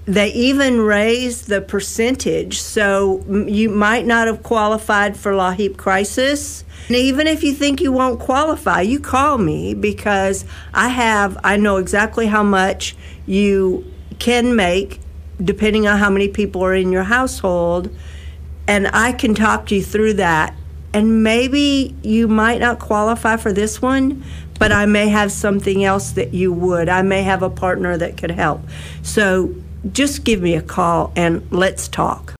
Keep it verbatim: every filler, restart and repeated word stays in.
They even raised the percentage, so you might not have qualified for LAHEAP Crisis. And even if you think you won't qualify, you call me, because I have, I know exactly how much you can make depending on how many people are in your household, and I can talk you through that. And maybe you might not qualify for this one, but I may have something else that you would. I may have a partner that could help. So just give me a call and let's talk.